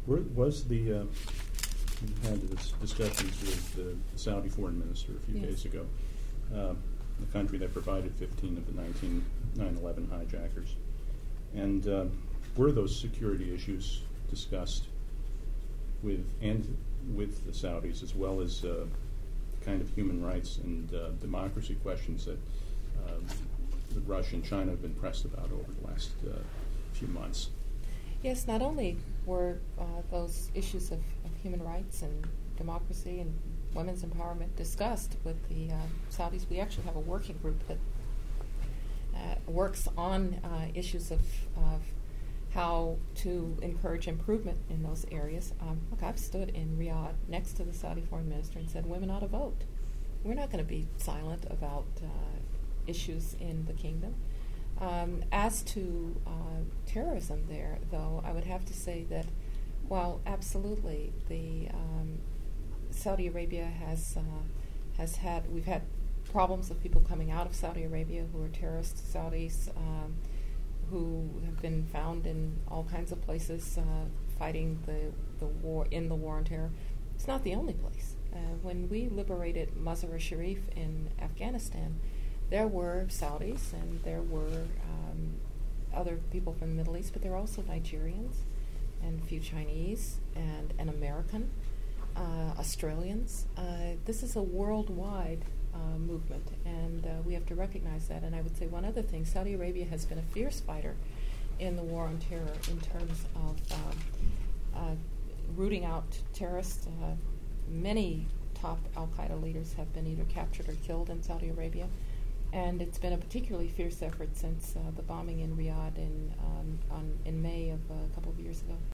Was the we had this discussions with the Saudi foreign minister a few days ago, the country that provided 15 of the 9/11 hijackers, and were those security issues discussed with the Saudis, as well as kind of human rights and democracy questions that Russia and China have been pressed about over the last few months? Yes, not only were those issues of human rights and democracy and women's empowerment discussed with the Saudis. We actually have a working group that works on issues of how to encourage improvement in those areas. Look, I've stood in Riyadh next to the Saudi foreign minister and said, women ought to vote. We're not going to be silent about issues in the kingdom. As to terrorism there, though, I would have to say that while absolutely the Saudi Arabia we've had problems of people coming out of Saudi Arabia who are terrorist Saudis, who have been found in all kinds of places fighting the war on terror. It's not the only place. When we liberated Mazar-e-Sharif in Afghanistan, there were Saudis and there were other people from the Middle East, but there were also Nigerians and a few Chinese and an American, Australians. This is a worldwide movement, and we have to recognize that. And I would say one other thing, Saudi Arabia has been a fierce fighter in the war on terror in terms of rooting out terrorists. Many top al-Qaeda leaders have been either captured or killed in Saudi Arabia, and it's been a particularly fierce effort since the bombing in Riyadh in May of a couple of years ago.